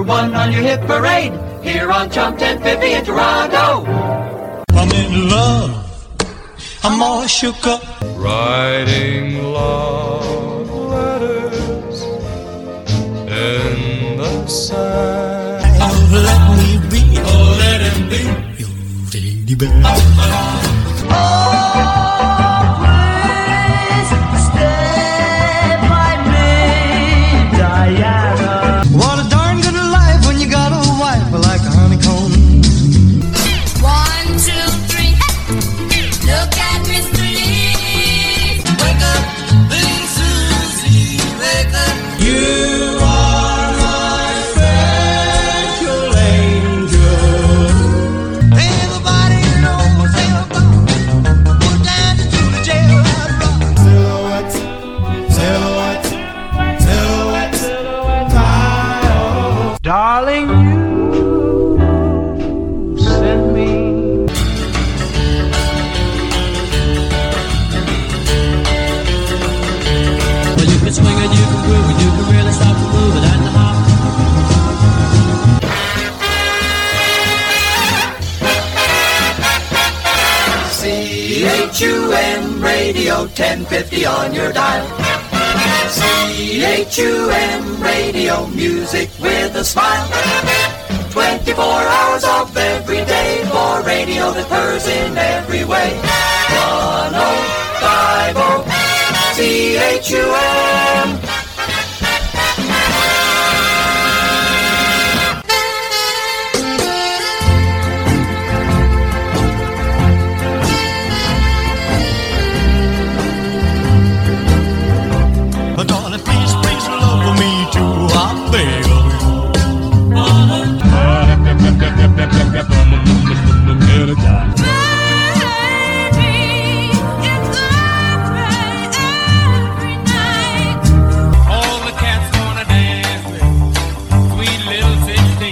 one on your hit parade, here on Chum 1050 in Toronto. I'm in love, I'm all shook up. Writing love letters in the sand. Oh, let me be, oh, let him be your teddy bear. Always stay by me, Diana. What a darn good life when you got a wife like a honeycomb. 1, 2, 3. Look at Mr. Lee. Wake up, little Susie. Wake up. You are my special angel. Everybody knows they're gone. Put down to the jailhouse rock. Silhouette, silhouette, silhouette, silhouette. Darling, you sent me. Well, you can swing and you can groove and you can really stop the moving and the hop. CHUM Radio 1050 on your dial. CHUM Radio, music with a smile. 24 hours of every day for radio that purrs in every way. 1050 CHUM. But darling, please, please love me too. I beg of you. All the cats wanna dance with sweet little 16.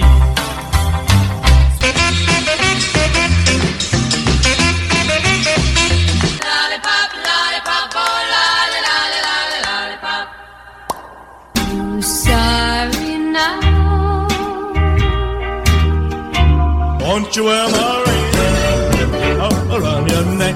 Lollipop, lollipop, oh, lolly, lolly, lolly, lollipop. I'm sorry now. Won't you wear my ring around your neck?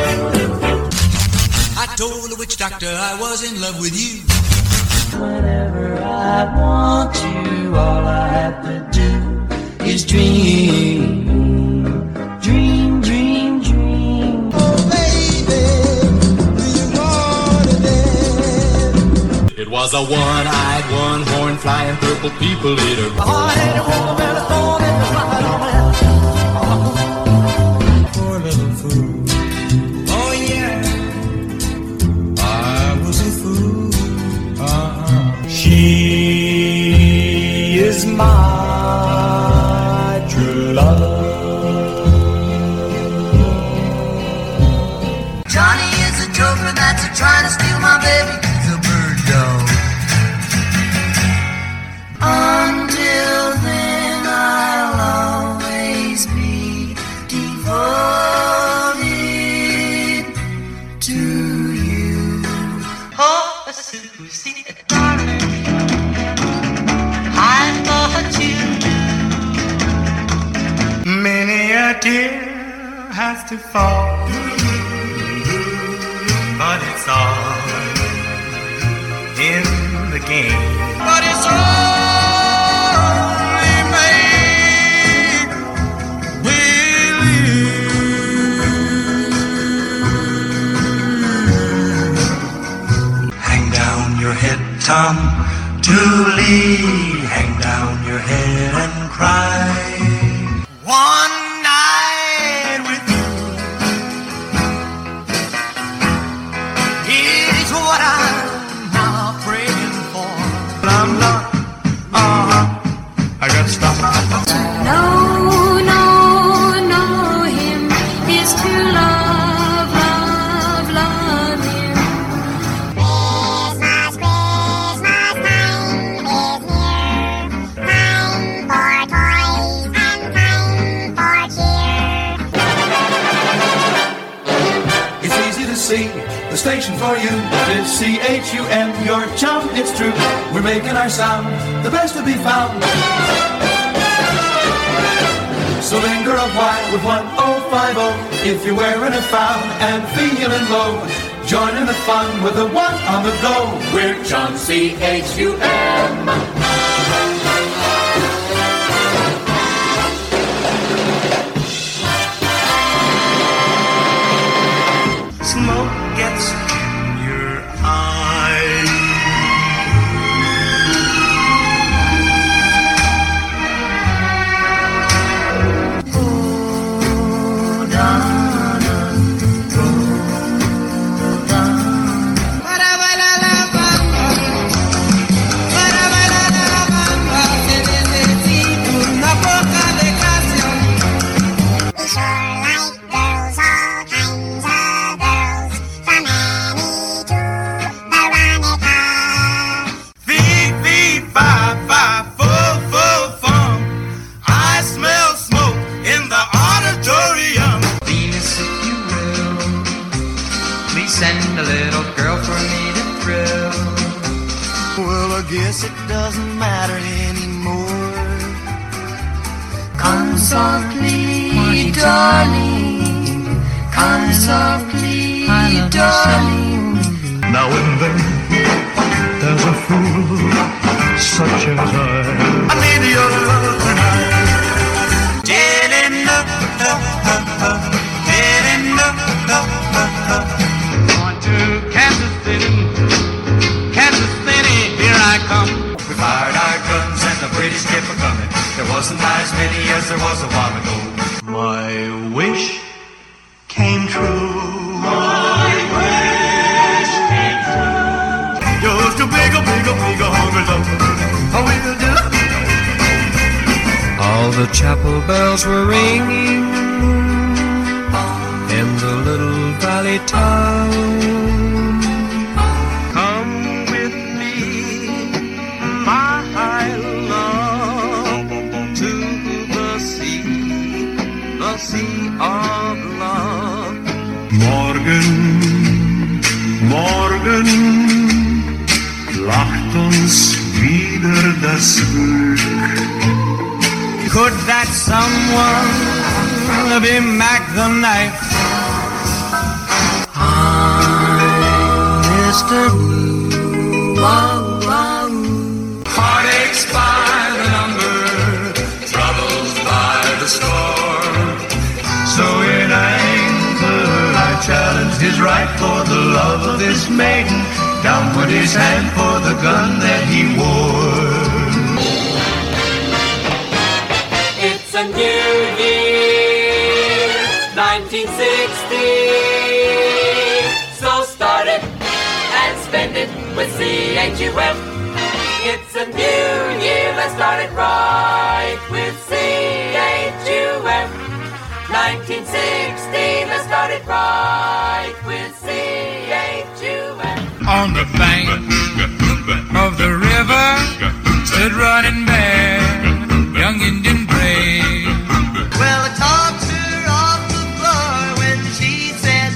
I told the witch doctor I was in love with you. Whenever I want you, all I have to do is dream. Dream, dream, dream. Oh, baby, do you want it? It was a one-eyed, one-horn, flying purple people eater. Poor little fool. Oh, yeah. I was a fool. She is my true love. Johnny is a joker that's trying to steal my baby. He's a bird dog. Until then, I'll always be devoted to you. Oh, Susie, darling, I thought you knew. Many a tear has to fall, but it's all in the game. But it's only make believe. Hang down your head, Tom Dooley. Hang down your head and cry. One night with you is what I'm now praying for. But I'm not, I gotta stop. No, no, no, him is to love, love, love him. Christmas, Christmas time is here. Time for toys and time for cheer. It's easy to see the station for you. It's CHUM, your chum, it's true. We're making our sound, the best to be found. So linger a while with 1050 if you're wearing a frown and feeling low. Join in the fun with the one on the go. We're Chum, C-H-U-M. Smoke gets in your eye. Oh, Donna, oh, We sure like girls, all kinds of girls, from Annie to Veronica. Fee, fee, fi, fi, full, full fun. I smell smoke in the auditorium. Venus, if you will, please send a little girl for me to thrill. Well, I guess it doesn't matter anymore. Come softly, darling. Come softly, darling. Now and then, there's a fool such as I need your love tonight. Dead enough, dead enough. Going to Kansas City, here I come. We fired our guns and the British kept a coming. There wasn't as many as there was a while ago. my wish came true. Just a big, hungry love. How will do? All the chapel bells were ringing in the little valley town. Come with me, my love, to the sea of love. Morgen, morgen lacht uns wieder das Glück. Could that someone be Mac the Knife? I'm Mr. Blue. Wow, wow. Heartaches by the number, troubles by the score. So in anger I challenged his right for the love of this maiden. Down put his hand for the gun that he wore. It's a new year, 1960. So start it and spend it with CHUM. It's a new year, let's start it right with CHUM. 1960, let's start it right with CHUM. On the bank of the river stood running bear, young Indian brave. Well, I talked her off the floor when she said,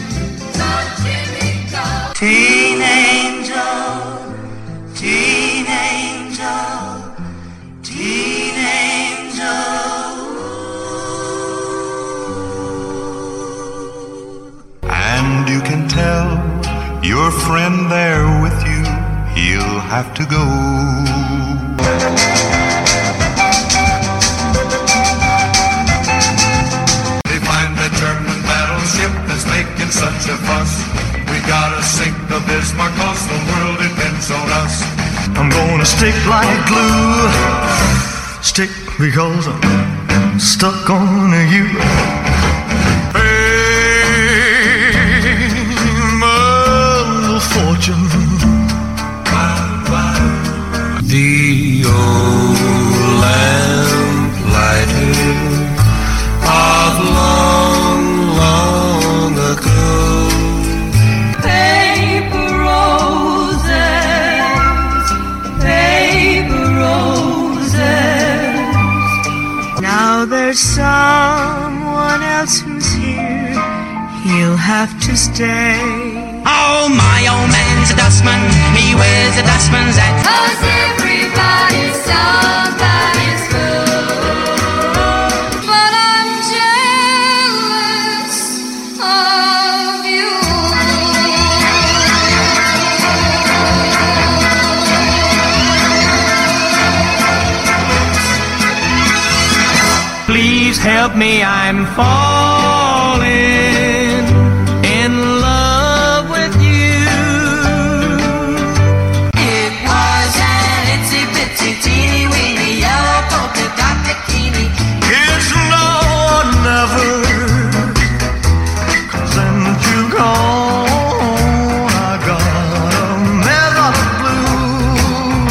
Teen angel, teen angel, teen angel. And you can tell your friend there with you, he'll have to go. They find the German battleship that's making such a fuss. We gotta sink the Bismarck, 'cause the world depends on us. I'm gonna stick like glue. Stick because I'm stuck on you. Fame of fortune. The old lamp lighted of long, long ago. Paper roses, paper roses. Now there's someone else who's here. He'll have to stay. Oh, my old man's a dustman. He wears a dustman's hat. 'Cause everybody's somebody's fool. help me, I'm falling in love with you. It was an itsy bitsy teeny weeny yellow polka dot bikini. It's now or never, 'cause since you gone, I got a mess of blue.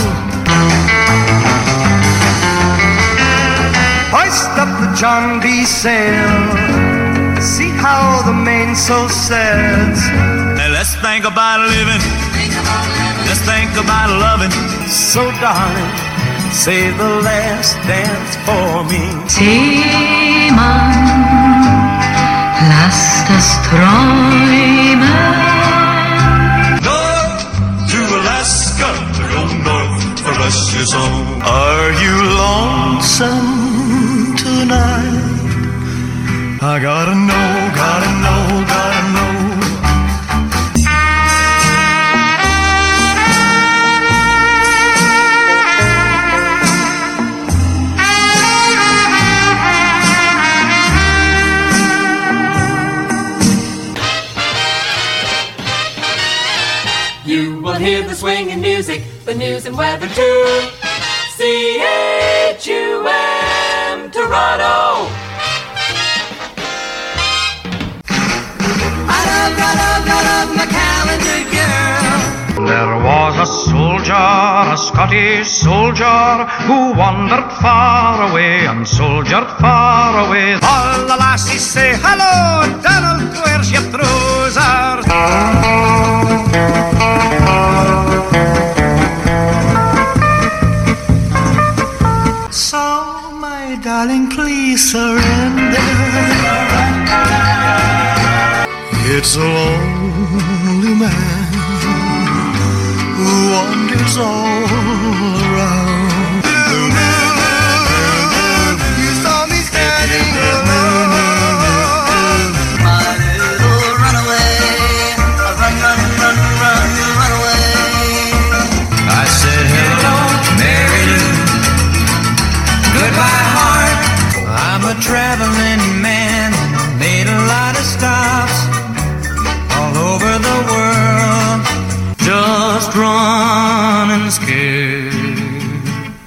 Hoist up the John D. sail, see how the mainsail sails. Hey, let's think about living, let's think about loving. So darling, save the last dance for me. Seemann, lass das träumen. North to Alaska, to go north for us is home. Are you lonesome tonight? I gotta know, gotta know, gotta know. You will hear the swinging music, the news and weather too. CHUM Toronto. I love my calendar girl. There was a soldier, a Scottish soldier, who wandered far away and soldiered far away. All the lassies say, hello, Donald, where's your trousers? So, my darling, please surrender. It's a lonely man who wanders all around. You saw me standing alone. My little runaway, run, run, run, run, run away. I said hello, Mary Lou. Goodbye, heart. I'm a traveling man, made a lot of stops all over the world, just running scared.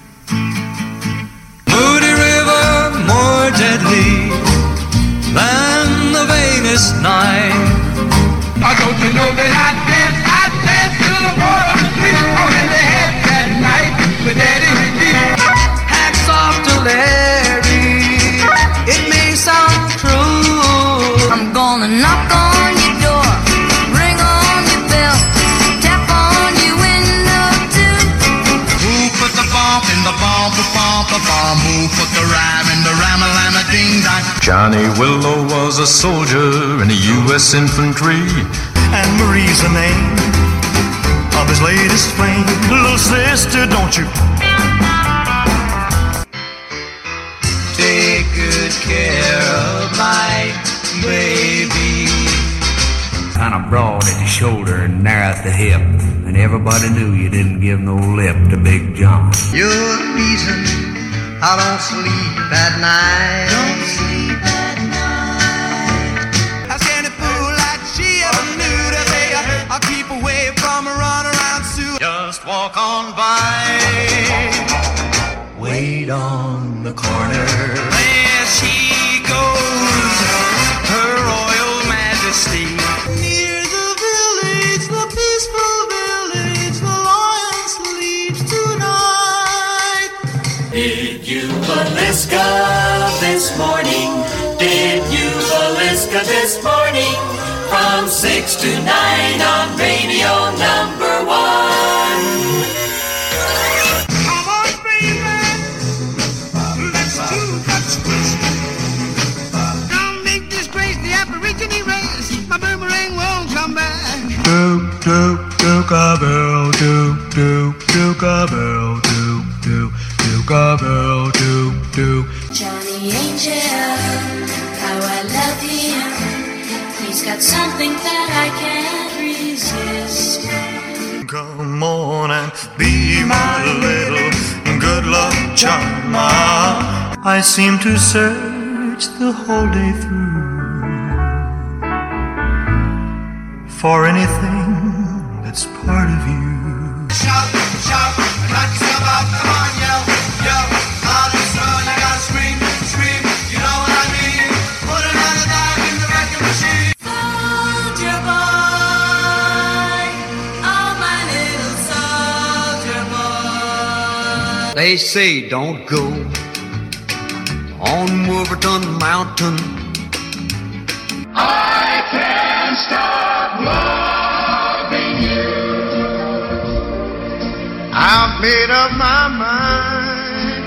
Moody River, more deadly than the vainest night. Oh, don't you know that I dance to the water, on in the head that night with Eddie McGee. Hats off to Larry, it may sound true. I'm gonna knock on your door, ring on your bell, tap on your window too. Who put the bomb in the bomb, the bomb, the bomb? Who put the rhyme in the rhyme-a-lama ding-dong? Johnny Willow was a soldier in the U.S. infantry, and Marie's the name of his latest flame. Little sister, don't you Take good care of my baby. Kind of broad at the shoulder and narrow at the hip, and everybody knew you didn't give no lip to Big John. You're the reason I don't sleep at night. Don't sleep at night. Ask any fool like she ever knew that I'll keep away from a run around Sue. Just walk on by, wait on the corner. There she goes, Her Royal Majesty. Near the village, the peaceful village, the lion sleeps tonight. Did you Velisca this morning? Did you Velisca this morning? From 6 to 9 on radio number 1. Come on, baby, let's do that twist. Don't make this place the Aborigine race. My boomerang won't come back. Doop, doop, dook-a-bell, doop, doop, dook-a-bell, doop, doop, dook-a-bell, doop, doop. Johnny Angel, how I love him. He's got something that I can't resist. Come on and be my little good luck charm. I seem to search much the whole day through. For anything that's part of you. Shout, shout, knock yourself out, come on, yell, yell. On this road, you gotta scream, scream, you know what I mean. Put another dime in the record machine. Soldier boy, oh my little soldier boy. They say don't go on Wolverton Mountain. I can't stop loving you. I've made up my mind.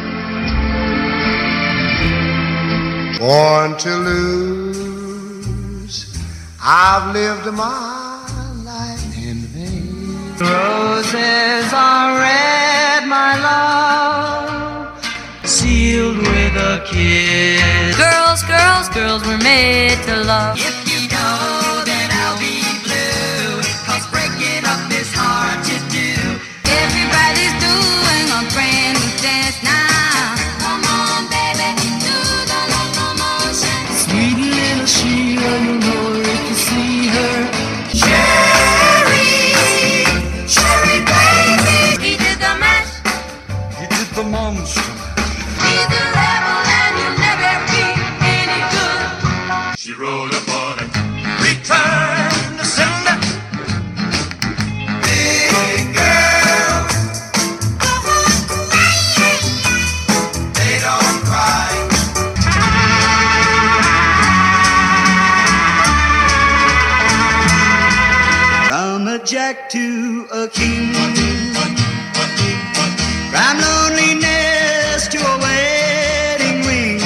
Born to lose. I've lived my life in vain. Roses are red, my love, sealed with a kiss. Girls, girls, girls were made to love. If you know, then I'll be blue. 'Cause breaking up is hard to do. Everybody's doing a brand new dance now. Come on, baby, do the locomotion. Sweet little Sheila, you know if you see her. Cherry, cherry baby. He did the mash, He did the monster. he's a rebel, and you'll never be any good. She rolled up on it. Return to sender. Big girl, they don't cry. From a jack to a king. From loneliness to a wedding ring.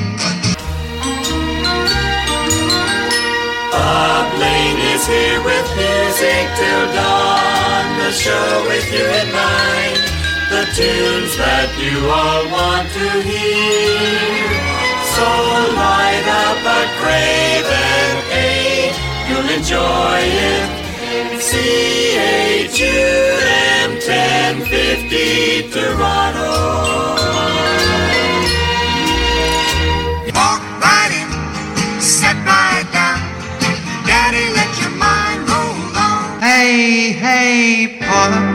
Bob Lane is here with music till dawn. The show with you in mind. The tunes that you all want to hear. So light up a Craven 8. You'll enjoy it. CHUM 1050 Toronto. Walk right in, sit right down. Daddy, let your mind roll on. Hey, hey, Paula,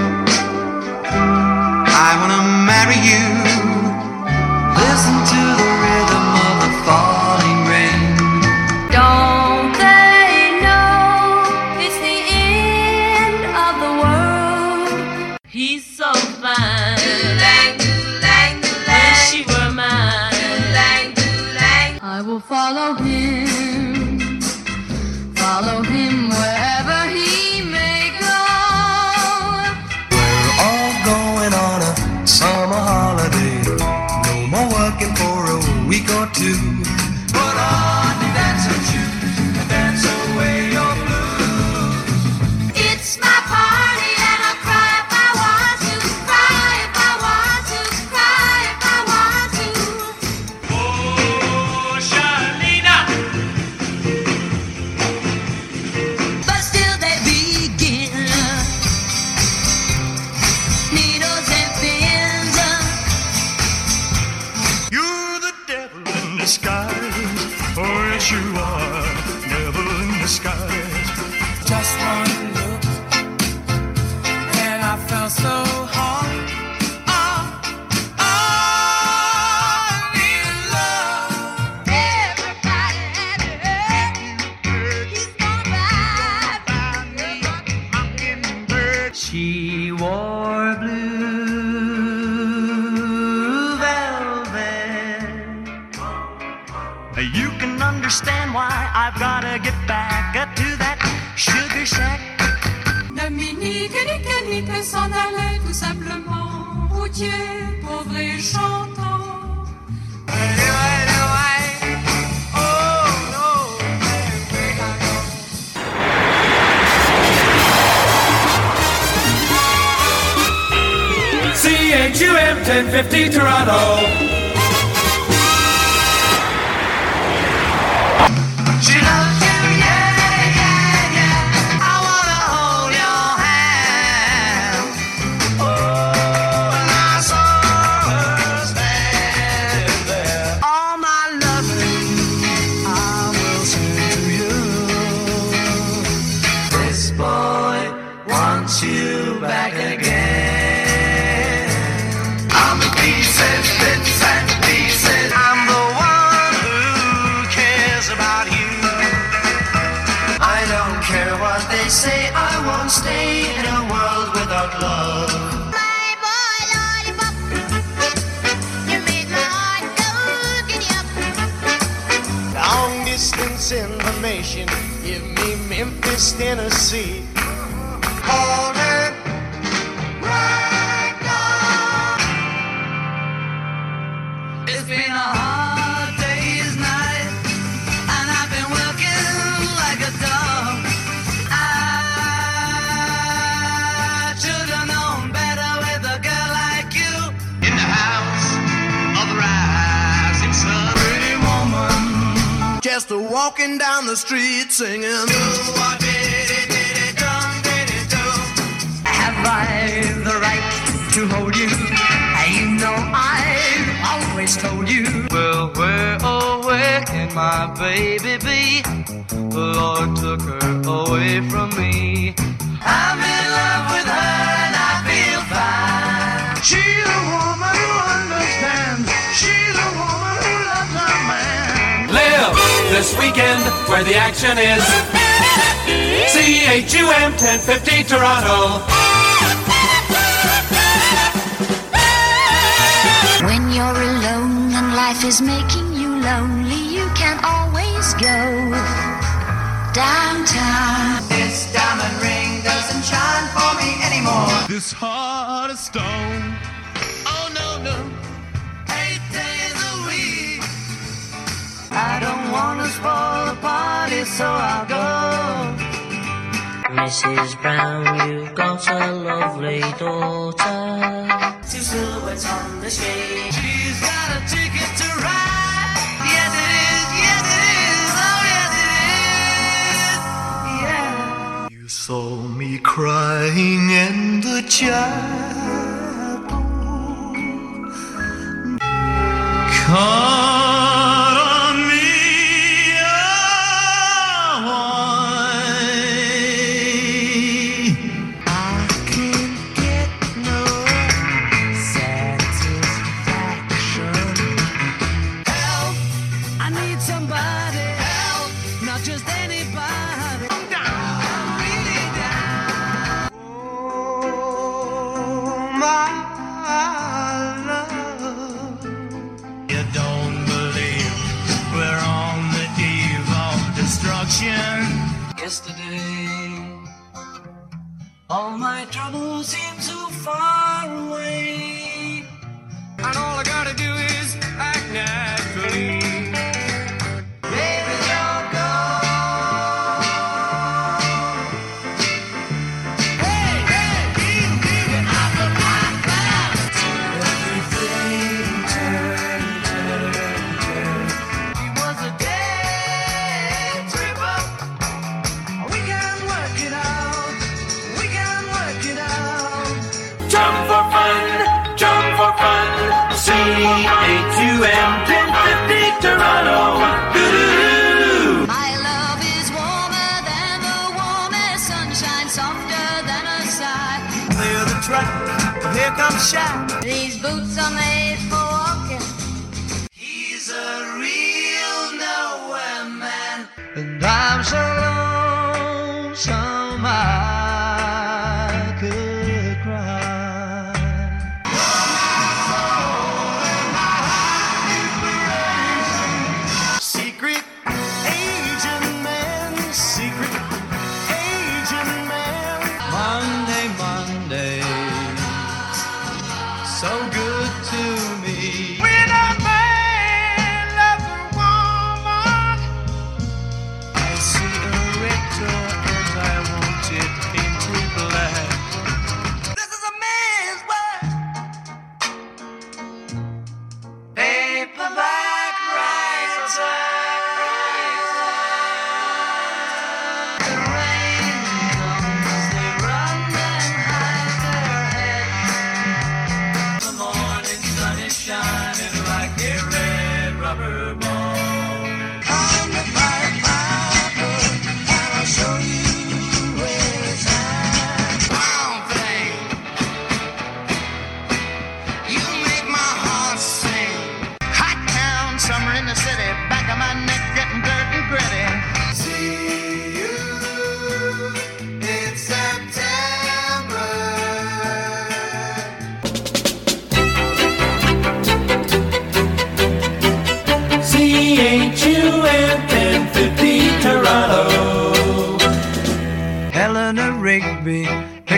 I wanna marry you. Listen to the rhythm of the falling rain. Don't they know it's the end of the world? He's so fine. Wish she were mine. I will follow him wherever he may go. We're all going on a summer holiday. No more working for a week or two. Put on your dancing shoes and dance away your blues. It's my party and I'll cry if I want to. Cry if I want to. Cry if I want to. Oh, Shalina. But still they begin. Needles and pins. You're the devil in disguise. Oh, yes, you are. Devil in disguise. Just one look, and I felt so hot. I need love. Everybody had to hurt you. He's gonna ride by me. She wore blue velvet. You can understand why I've gotta get back to that sugar shack. Dominique et Nick s'en allaient tout simplement. Routier, pauvre et chantant. CHUM 1050 Toronto. She loves you, yeah, yeah, yeah. I wanna hold your hand. Oh, and I saw her stand there. All my loving Prince information. Give me Memphis, Tennessee. Call it breakdown. It's been a hard day's night, and I've been working like a dog. I should have known better with a girl like you. In the house of the rising sun. Pretty woman, just a walking down the street singing. Have I the right to hold you? You know I've always told you. Well, where, oh, where can my baby be? The Lord took her away from me. I'm in love with her and I feel fine. She's a woman who understands. She's a woman who loves her man. Live this weekend where the action is. CHUM 1050 Toronto. When you're alone and life is making you lonely, you can always go downtown. This diamond ring doesn't shine for me anymore. This heart of stone. Oh no, no. 8 days a week. I don't wanna spoil the party, so I'll go. Mrs. Brown, you've got a lovely daughter. Two silhouettes on the shade. She's got a ticket to ride. Yes it is, yes it is, oh yes it is. Yeah. You saw me crying in the chapel. Caught on me I can't get no satisfaction. Help! I need somebody. Help! Not just anybody. I'm down. I'm really down. Oh, my love. You don't believe we're on the eve of destruction. Yesterday, all my troubles seem so far away. And all I gotta do is act naturally. Baby, you're gone. Hey, hey, you out of my mouth. Everything turned. He was a day tripper. We can work it out. We can work it out. Jump for fun, jump for fun. CHUM 1050 Toronto. Doo-doo-doo. My love is warmer than the warmest sunshine, softer than a sigh. Clear the track, here comes Shaq. These boots are made for walking. He's a real nowhere man. And I'm so lonesome I could cry. Secret agent man, secret agent man. Monday, Monday,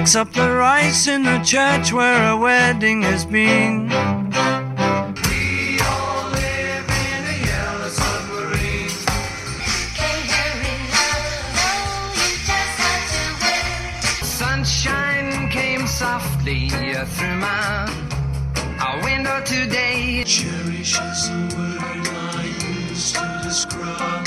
Picks up the rice in the church where a wedding has been. We all live in a yellow submarine. Can't hurry now, no, you just have to wait. Sunshine came softly through my window today. Cherish is a word I use to describe.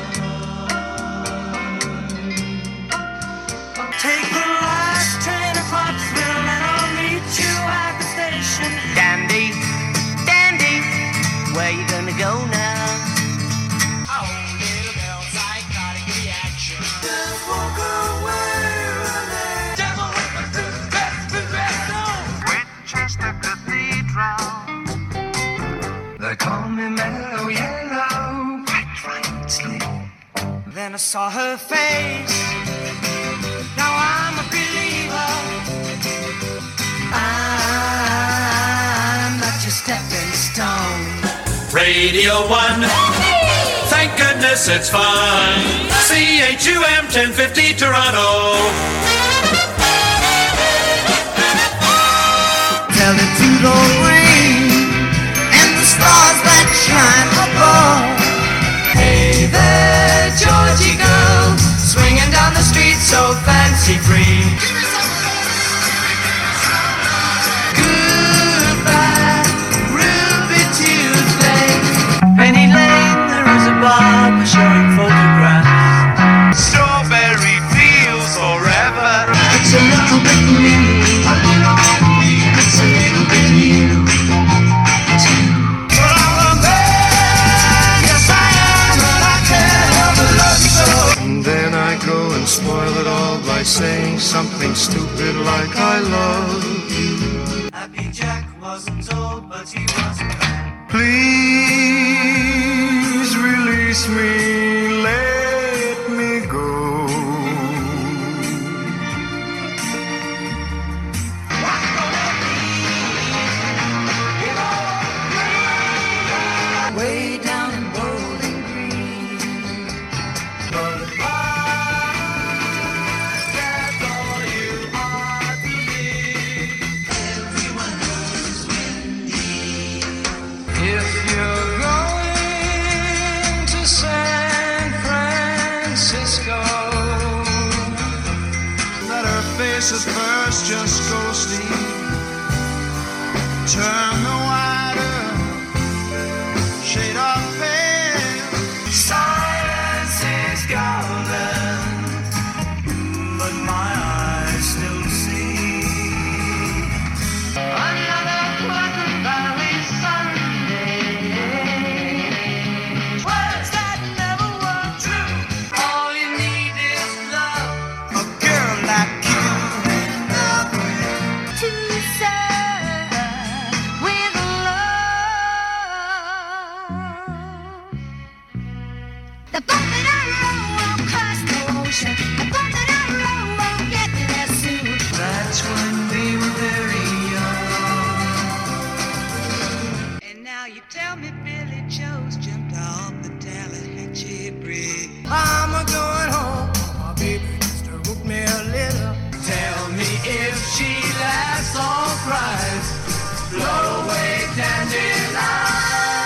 Take the last train to Pottsville and I'll meet you at the station. Dandy, Dandy, where you gonna go now? Oh, little girls, I gotta get the action. Just walk away with it. Devil with my toothpaste, Winchester Cathedral. They call me Mellow Yellow, quite rightly. Then I saw her face. Now I'm a believer. I'm not your stepping stone. Radio 1. Thank goodness it's fun. CHUM 1050 Toronto. Tell it to the rain and the stars that shine above. Hey there, Georgie girl, swinging down the street so fancy free. Goodbye, Ruby Tuesday. Penny Lane, there is a barber showing photographs. Strawberry fields forever. It's a little bit me. It's a little bit you. But I'm a man, yes I am, and I can't help but love you so. And then I go and spoil it all by saying something stupid like I love you. Happy Jack wasn't old, but he wasn't fat. Please release me, let me go. Way down in Bowling Green. But that's all you are to me. Everyone knows Wendy. If you're going to San Francisco, Let her face at first just go steep. Turn the wider shade of pale. Silence is golden, but my eyes still see another Pleasant Valley Sunday. Words that never were true. All you need is love. A girl like you. To serve with love. The boat that I row won't cross the ocean. The boat that I row won't get there soon. That's when we were very young. And now you tell me Billy Joe's jumped off the Tallahatchie Bridge. I'm a going home. My baby just wrote me a letter. Tell me if she laughs or cries. Blow away dandelion.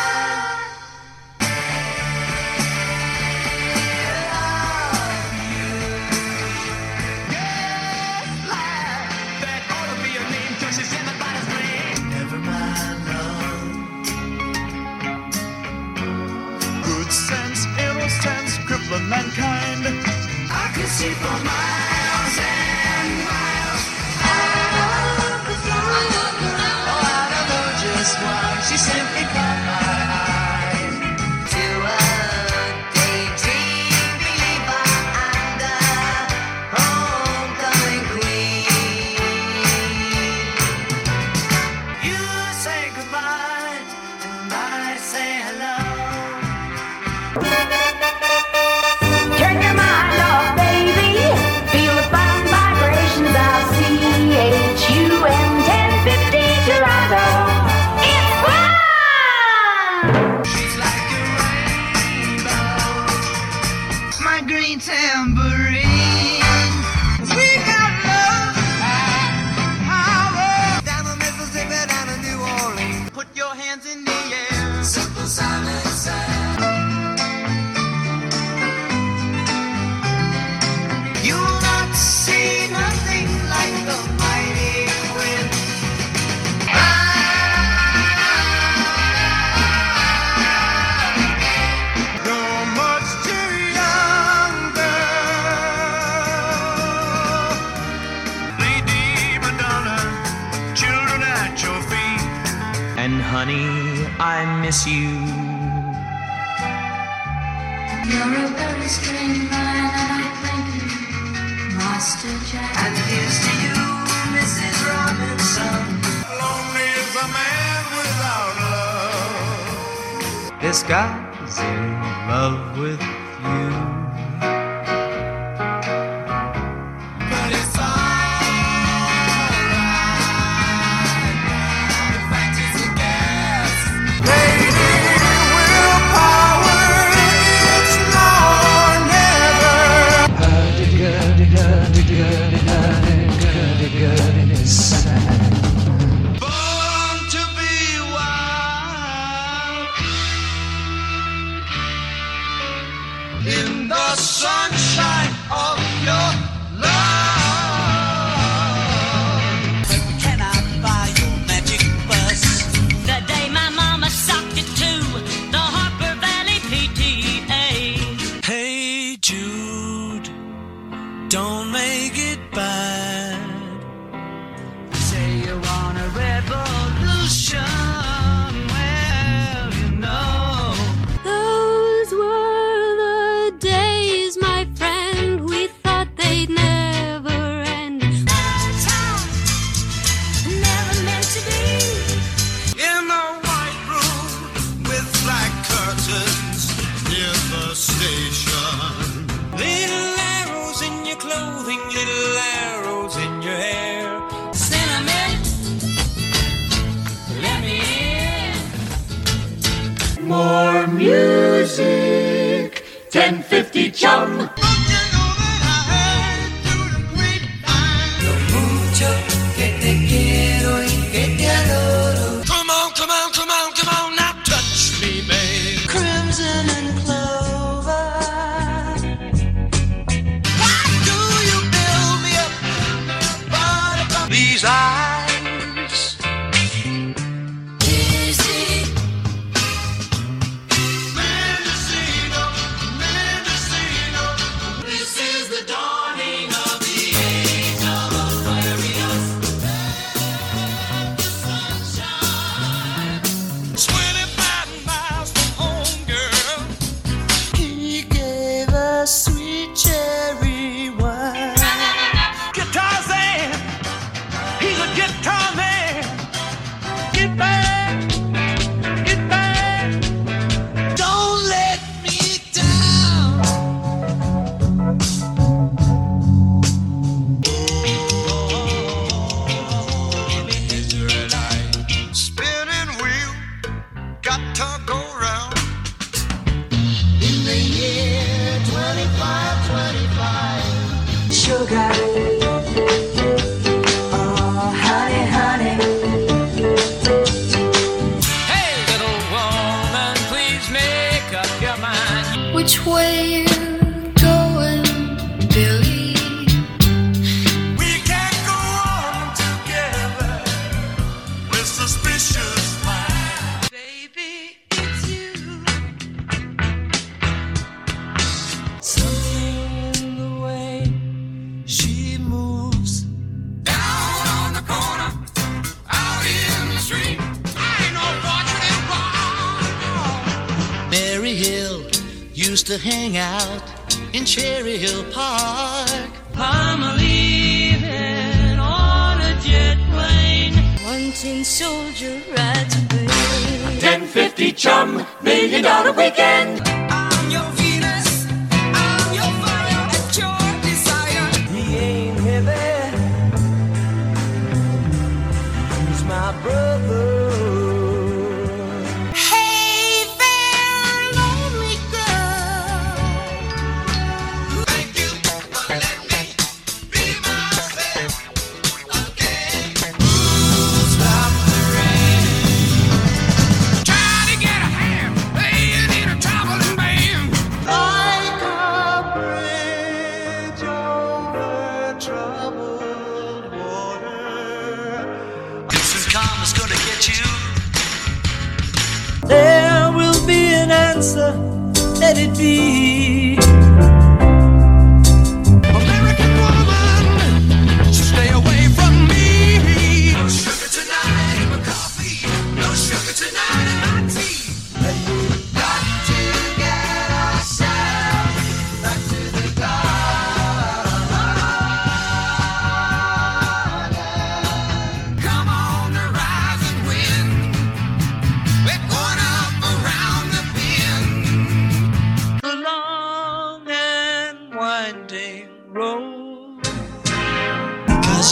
That ought to be a name, 'cause it's everybody's dream. Never mind love. Good sense, innocence, crippling mankind. I could see for miles and miles. Oh, I don't know just why she simply caught my eye. To a daydream believer and a homecoming queen. You say goodbye and I say hello. Turn your mind off, baby. I miss you. You're a very strange man, and I thank you, Master Jack. And here's to you, Mrs. Robinson. Lonely is a man without love. This guy's in love with you. But it's alright now. The fact is a guess. Lady, willpower, it's now or never. Born to be wild in the sunshine of your love. Can I buy your magic bus? The day my mama socked it to the Harper Valley PTA. Hey Jude, don't make it bad. Say you want a revolution. Well, you know. Those were the days, my friend, we thought they'd never end. Never meant to be. In a white room with black curtains near the station. Little arrows in your clothing, little arrows in your hair. Cinnamon, let me in. More music. 1050 Chum. Mucho que te quiero y que te adoro. Come on, come on, come on, come on, now touch me, babe. Crimson and clover. Why do you build me up? These eyes. Mendocino, Mendocino. This is the dawning of the age of Aquarius. Sunshine. 25 miles from home, girl. He gave us sweet cherry wine. Guitar man, he's a guitar man. Get back, get back. Don't let me down. Spinning wheel, got to go round. In the year 2525. Sugar. Oh, honey, honey. Hey, little woman, please make up your mind. Which way you going, Billy? We can't go on together with suspicious minds. Baby, it's you. Something in the way she moves. Down on the corner, out in the street. I ain't no fortunate wrong. Mary Hill used to hang out in Cherry Hill Park. I'm leaving on a jet plane. One tin soldier rides away. 1050 Chum. $1 Million Weekend. I'm your Venus, I'm your fire, at your desire. He ain't heavy. He's my brother. Hey there, lonely girl. Thank you for letting me be myself again. Stop the rain. Try to get a hand, laying in a traveling band. Like a bridge over troubled water. This is karma's gonna get you. There will be an answer, let it be. American woman, stay away from me. No sugar tonight in my coffee. No sugar tonight in my tea.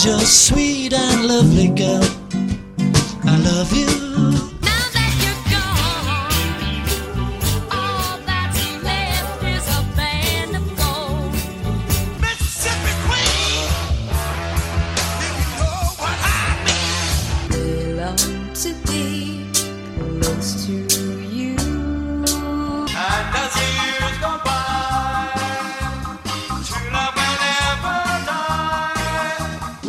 such a sweet and lovely girl. I love you. Now that you're gone, all that's left is a band of gold. Mississippi Queen, you know what I mean. Long to be close to you. And as years go by, true love will never die.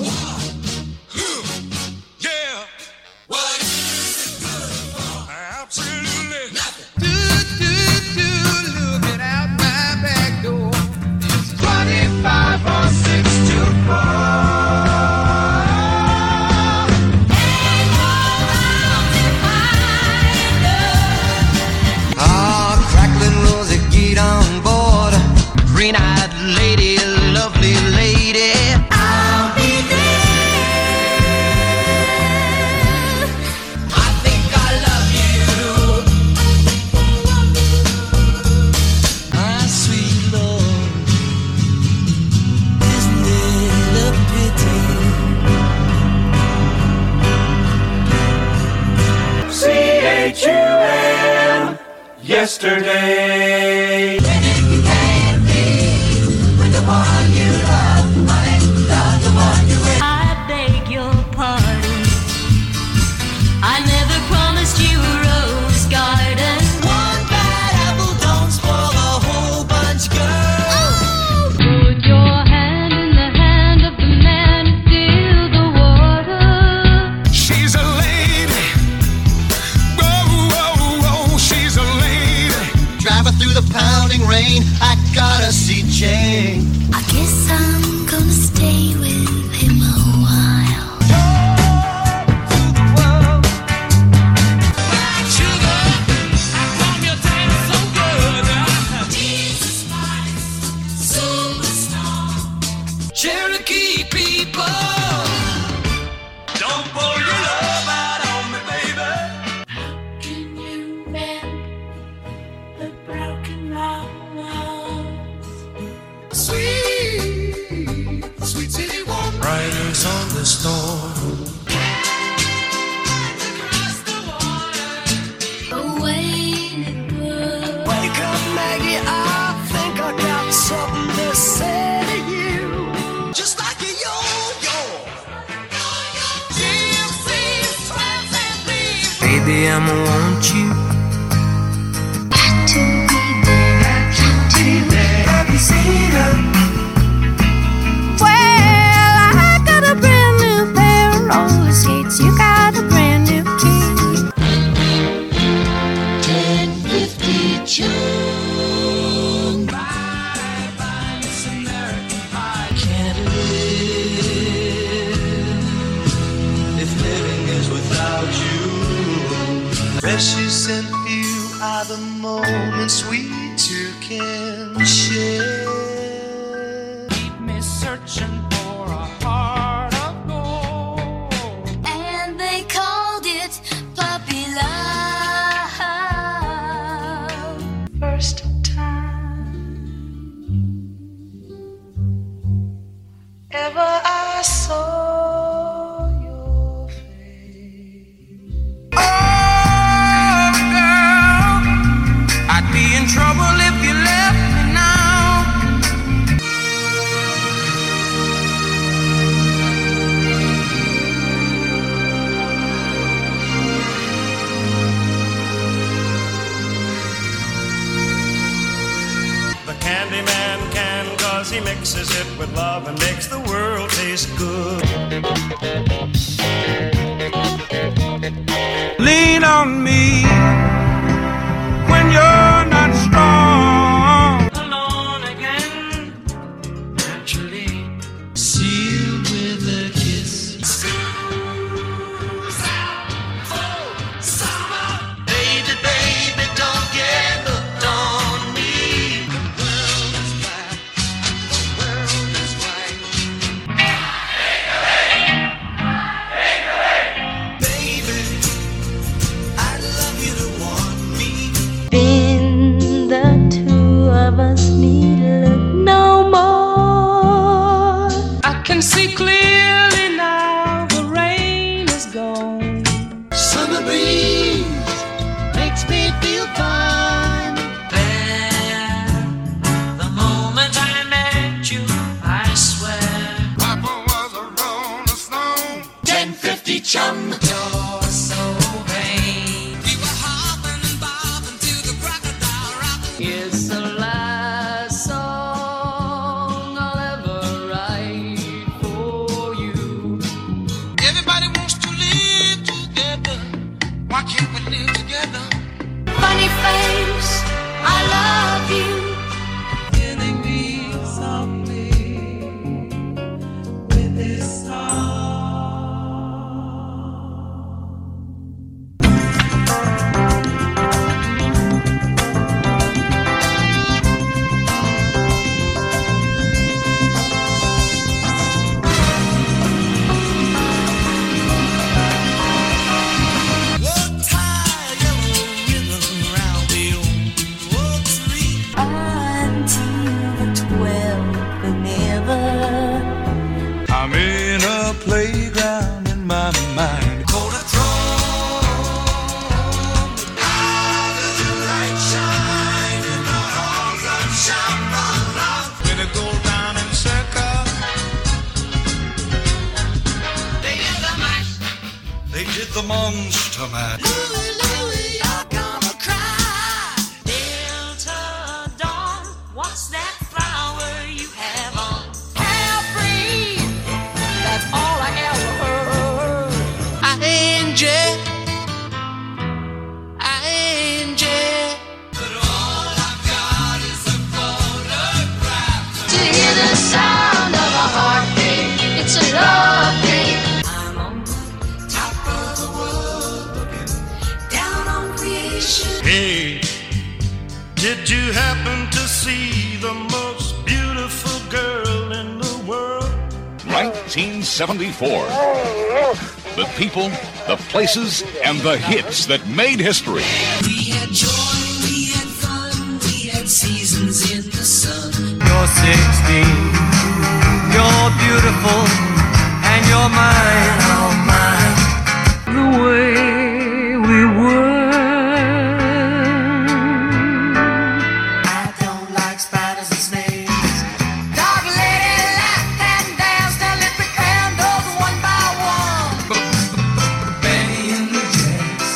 Yeah. What is it good for? Absolutely nothing. Looking out my back door. It's 25 or 6 to 4. Ah, crackling rosy, get on board. Green-eyed lady, lovely lady. I'll be there. I think I love you. My sweet Lord, isn't it a pity? C-H-U-M, yesterday. I beg your pardon. I never promised you a rose garden. One bad apple don't spoil the whole bunch, girl. Put your hand in the hand of the man who filled the water. She's a lady. Oh, oh, oh, she's a lady. Driving through the pounding rain, I gotta see Jane. I guess I'm gonna stay with him a while. Cherokee people, don't pour your love out on me, baby. Can you mend the broken hearts? Sweet, sweet city woman. Riders on the storm. Away it goes. Wake up, Maggie, I think I got something to say to you. Just like a yo-yo. Gypsies, twins, and thieves. Baby, I'ma want you. Got to be there. Got to be there. Have you seen her? Well, I got a brand new pair of roller skates. You got a brand new key. 10:50 June. Bye-bye, Miss American Pie. Can't live if living is without you. Precious and few are the moments we two can share. Keep me searching for a heart of gold. And they called it puppy love. First time ever I saw your face. Oh, girl, I'd be in trouble if you left me now. The Candyman can, 'cause he mixes it with love and makes the world taste good. Lean on me when you're not strong. Alone again, naturally. Sealed with a kiss. Baby, baby, don't get hooked on me. The world is black, the world is white. Baby, I'd love you to want me. Been the two of us need look no more. I can see clearly It's the last song I'll ever write for you. Everybody wants to live together. Why can't we live together? Funny face, I love you. Killing me softly with this song. I'm in a playground in my mind. Cold a throne. How does the light shine in the halls of Shambhala? When it goes down in circles, They did the mash. they did the monster mash. Louie, Louie, you're gonna cry. Delta Dawn, what's that flower you have on? Carefree, that's all I ever heard. But all I've got is a photograph. To hear the sound of a heartbeat, it's a love thing. I'm on top of the world, looking down on creation. Hey, did you happen to see the most beautiful girl in the world? 1974. The people, the places, and the hits that made history. We had joy, we had fun, we had seasons in the sun. You're 16, you're beautiful, and you're mine, oh mine. The way we were. I don't like spiders and snakes. Dog lady laughed and danced and lit the candles one by one. Benny and the Jets.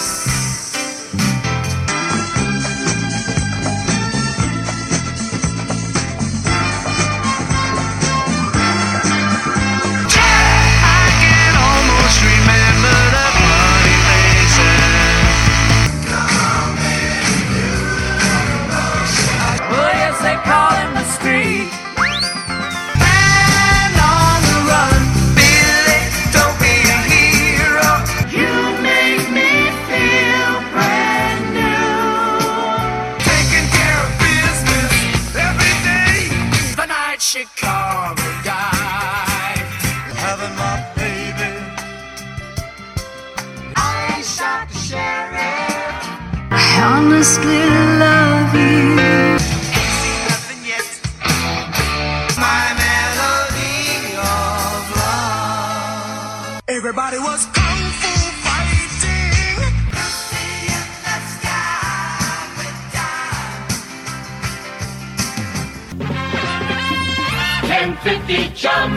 I can almost remember the bloody faces. Oh, yes, they call him the street. Man on the run, Billy, don't be a hero. You make me feel brand new. Taking care of business every day. The night Chicago guy. Having my baby. I ain't shot the sheriff. I honestly love you. Nothing yet. My melody of love. Everybody was kung fu fighting. In the sky with diamonds. 1050 chum.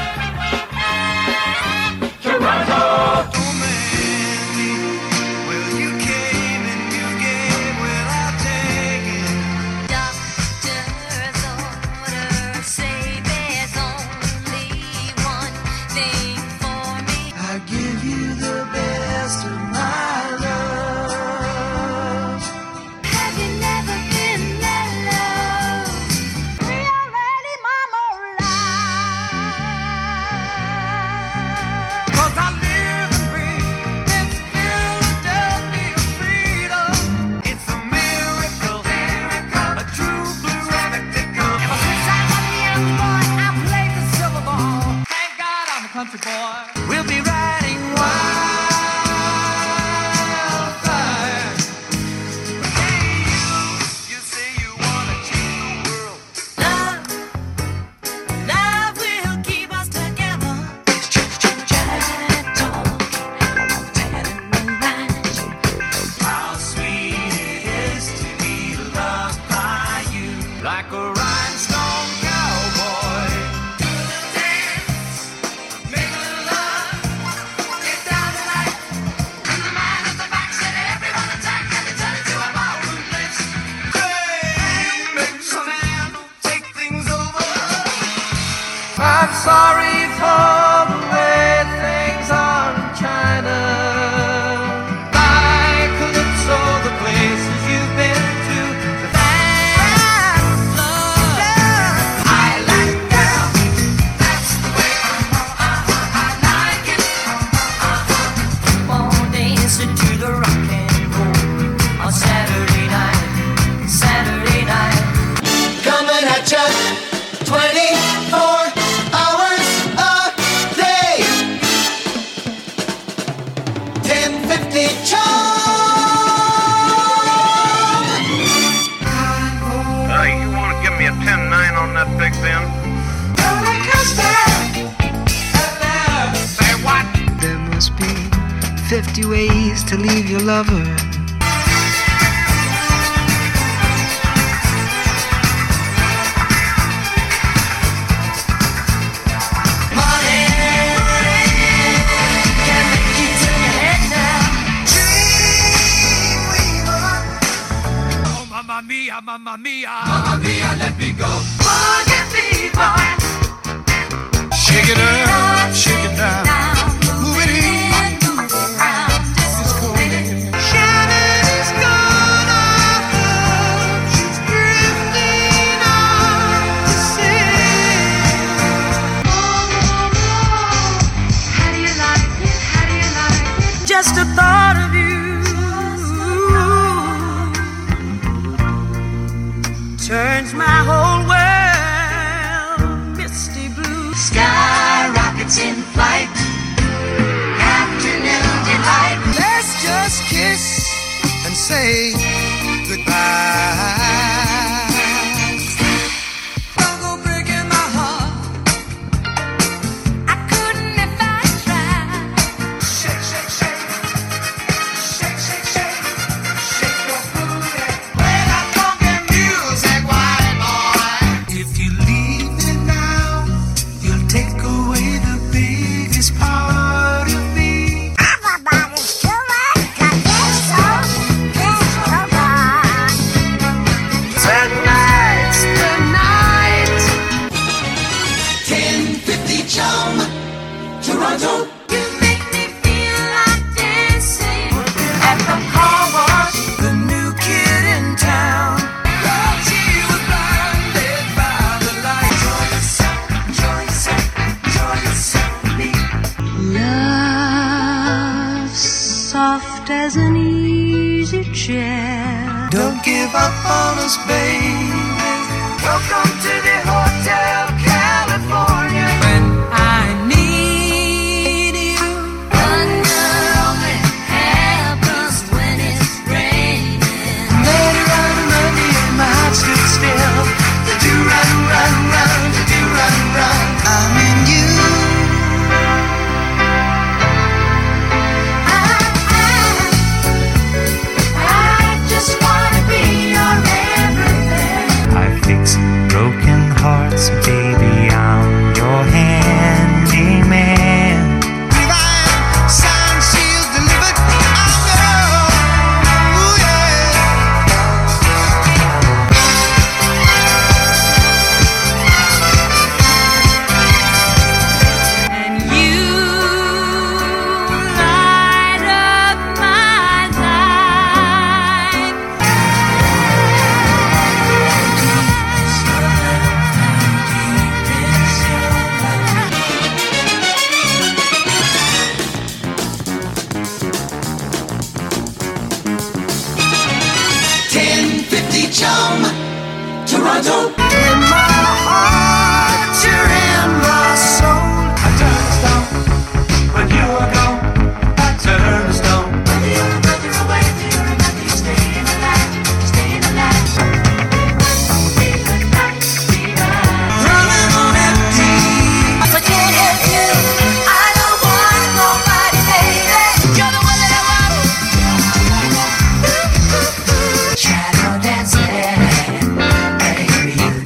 Toronto. Oh man, well you came and you gave, well I'll take it. Doctor's orders say there's only one thing for me. I give you the best of my love. Have you never been that low? Real lady mama alive. 'Cause I live and sorry for the way things are in China. Like Calypso, the places you've been to. That's love. I like girl. That's the way I like it. Keep on dancing to the rock and roll on Saturday night. Saturday night. Coming at ya 24 hours a day. 1050 You want to give me a 10-9 on that Big Ben? Say what? There must be 50 ways to leave your lover. Mamma mia, mamma mia, let me go. Boogie fever. Shake it up, shake it down. Move it in, move it around. this is cool. Shannon's gone off love. She's drifting off the sea. How do you like it? How do you like it? Just a thought of you turns my whole world misty blue. Sky rockets in flight. Afternoon delight. Let's just kiss and say goodbye. Don't go breaking my heart. I couldn't if I tried. Shake, shake, shake. Shake, shake, shake. Shake your booty. Play that funky music, white boy. If you leave me now, you'll take away the biggest part of me. Everybody's too much, 'cause they're so good. Tonight's the night. 1050 Chum, Toronto. You make me feel like dancing At the car wash, the new kid in town. Thought she was blinded by the light. Enjoy yourself, enjoy yourself, enjoy yourself with me. Love soft as an easy chair. Don't give up on us, baby. Welcome to the Hotel California. When I need you, thunder only happens when it's raining. later on Monday and my heart stood still. The do run, run, run, the do run, run. I'm in you. I just wanna be your everything. I fix broken hearts, baby, I'm your handyman. Divine sign sealed delivered. I know. Ooh, yeah. And you light up my life. Chum, Toronto. In my heart, you're in my soul. I turned stone when you were gone. I turned stone. Whether you're nothing or whether you're nothing, you're staying alive, staying alive. Running on empty. I can't help you. I don't want nobody, baby. You're the one that I want. Shadow dancing, baby, you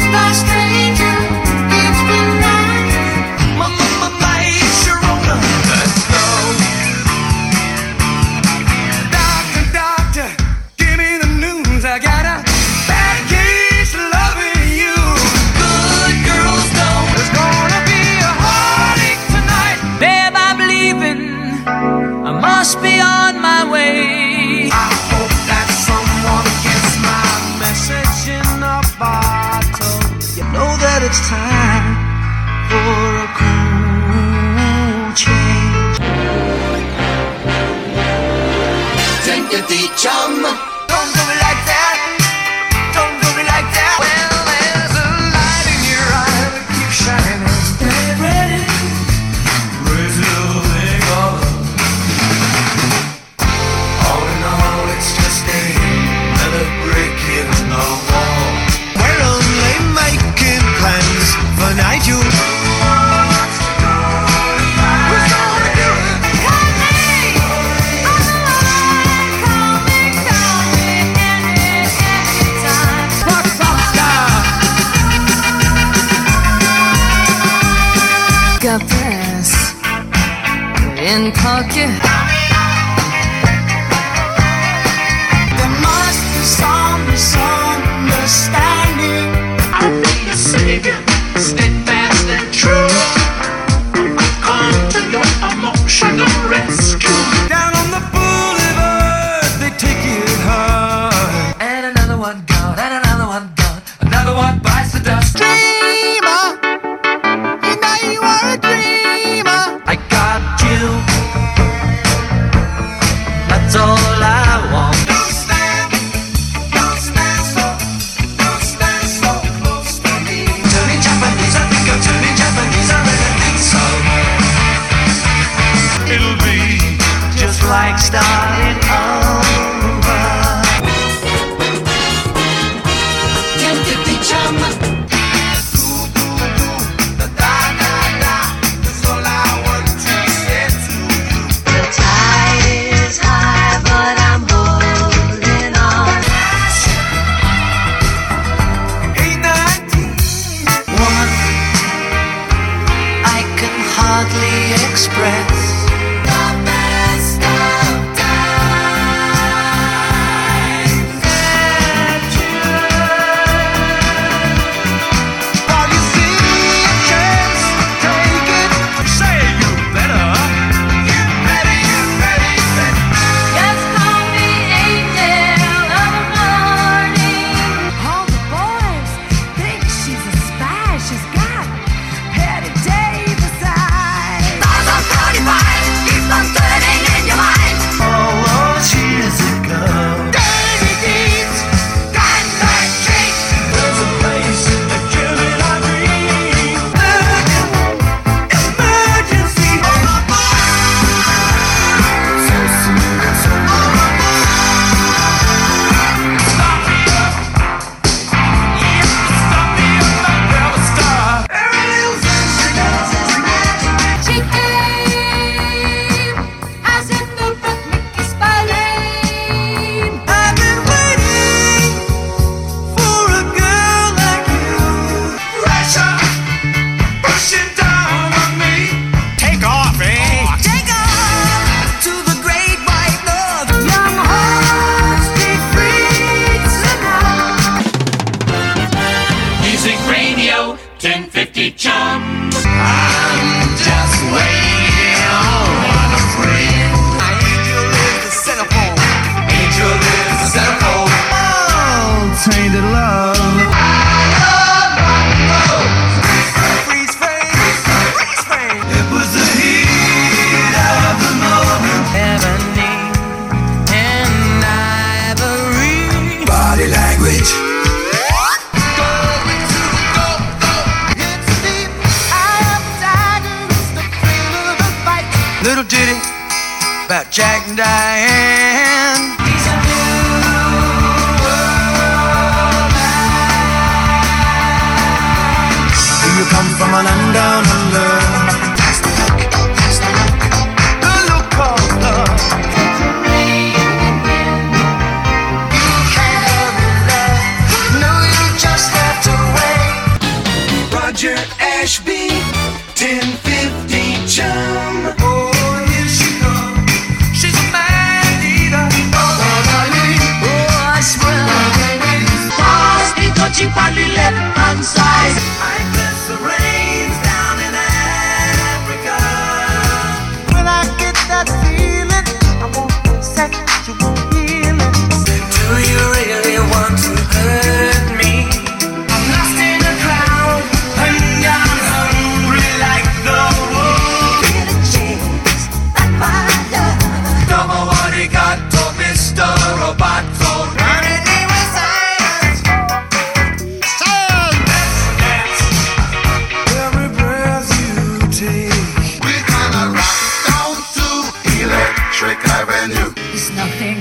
by stranger. It's been nice. Sharona, let's go. Doctor, doctor, give me the news. I got a bad case loving you. Good girls don't. There's gonna be a heartache tonight. Babe, I'm leaving. I must be on my way. I hope that someone gets my message in a bottle. You know that it's time for a cool change. 1050 chum. Don't do me like that. Don't do me like that. Well, there's a light in your eye that keeps shining. Get ready. Raise it up, they got it. All in all, it's just another break in the wall. We're only making plans for Nigel. Got press in pocket. There must be some misunderstanding. I'll be your savior, steadfast and true. I'll come to your emotional rescue. Down on the boulevard, they take it hard. And another one gone, and another one gone. Another one bites the dust. Dreamer, you know you are a dreamer. I got you. That's all I want. Don't stand so close to me. Turning Japanese, I think I'm turning Japanese. I really think so. It'll be just like starting over. 1050 chum. That's all I want to say to you. The tide is high, but I'm holding on. 891. I can hardly express The best of times. While you see a chance, take it. Say you better. You better. Just call me angel of the morning. All the boys think she's a spy. She's got Patty Davis eyes. Those 35 keep on turning in your mind. all years ago. Dirty deeds, gunman cheats. There's a place that killing our dreams. Emergency. So soon, so stop me up. Yeah, stop me up, I'll never stop. She came as in the rock Mickey Spillane. I've been waiting for a girl like you. Pressure pushing down on me. Take off, eh? Take off to the great white north. Young hearts be free tonight. Music Radio 1050 chum. I'm just waiting on a friend. Angel is the centerfold. Angel is the centerfold. Oh, tainted love. Freeze frame. Freeze frame. It was the heat of the moment. Ebony and ivory. Body language. Little ditty about Jack and Diane. He's a new world man. Do you come from a land down under? The look of love. You can't have it, love. No, you just have to wait.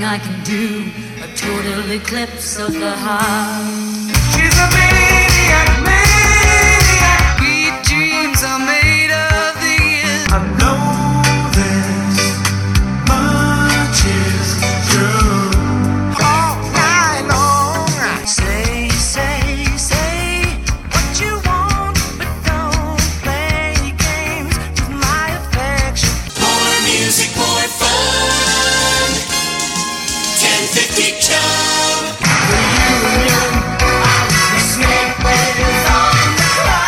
I can do a total eclipse of the heart. She's a maniac, maniac. Sweet dreams are made of these. I know this much is true. All night long. Say, say, say what you want, but don't play games with my affection. More music, more fun. 1050 Chum. Reunion of the snake whales on the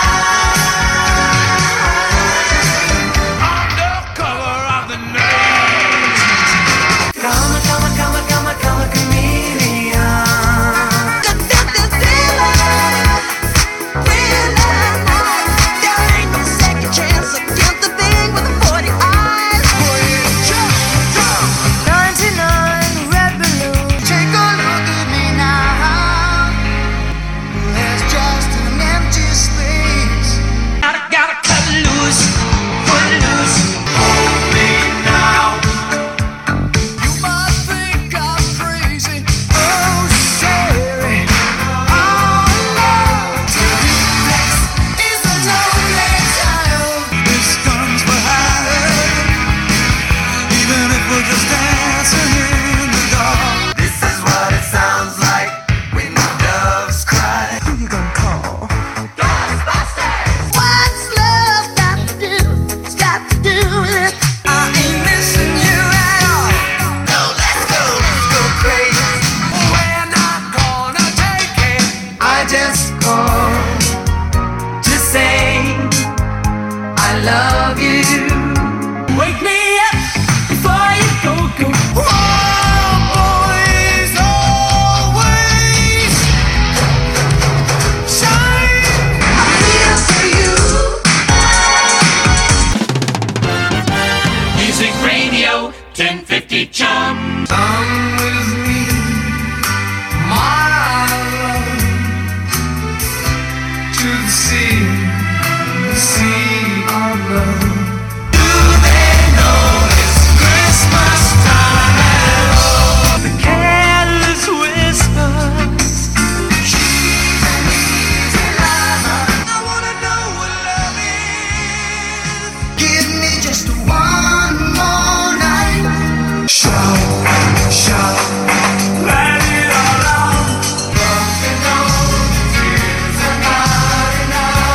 climb. Under cover of the night. Come, come, come, come, come, chameleon. The death is there ain't no second chance against the thing with the 40 eyes. 99 red balloons. Take a look at me now. There's just an empty space. Gotta cut loose, put loose. Hold me now. You must think I'm crazy. Oh, Sherry. Our love to reflex is a lonely child. This gun's for hire. Even if we're just dancing in the dark. This is what it sounds like when the doves cry. Who you gonna call? Ghostbusters! What's love got to do? It's got to do with it. I ain't missing you at all. No, let's go crazy. We're not gonna take it. I just called to say I love you. Wake me up before you go. Boys always shine. I'm here for you. Music Radio 1050 Chum. Come with me, my love, to the sea of love. Do they know it's Christmas time at all? The careless whispers. She's an easy lover. I wanna know what love is. Give me just one more night. Shout, shout, let it all out. Don't you know tears are not enough?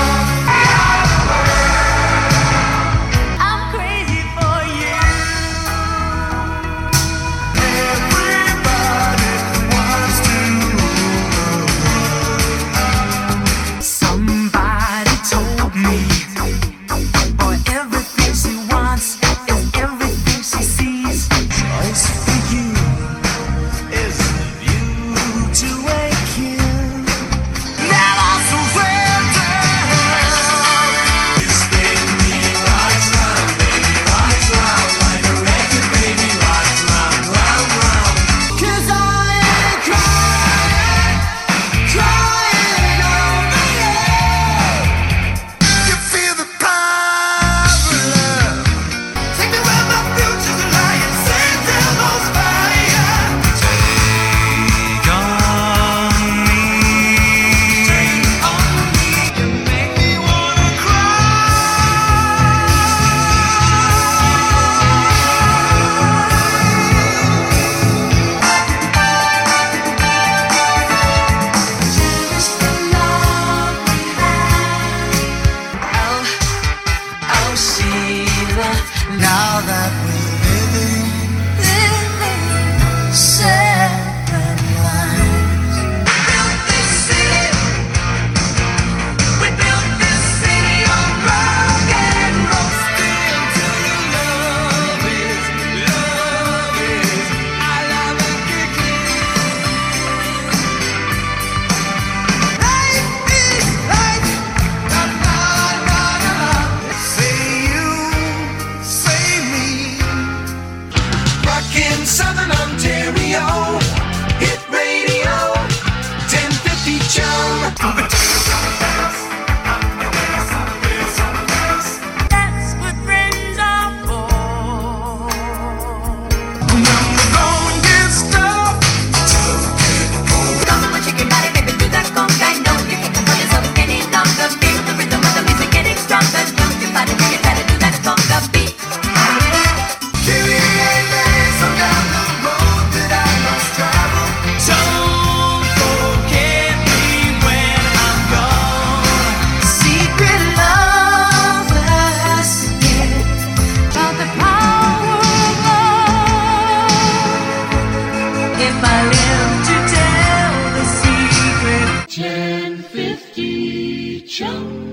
if I live to tell the secret. 1050 chum.